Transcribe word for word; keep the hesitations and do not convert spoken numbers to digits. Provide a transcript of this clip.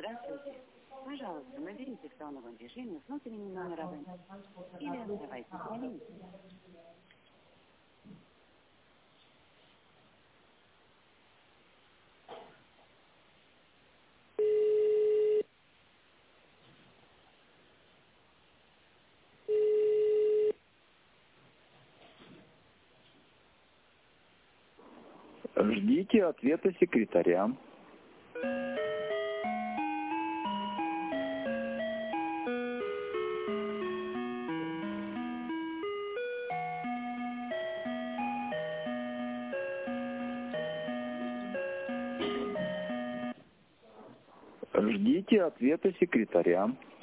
Здравствуйте. Пожалуйста, наберите в тоновом режиме внутренний номер абонента или оставайтесь на линии. Ждите ответа секретаря. Ждите ответа секретаря.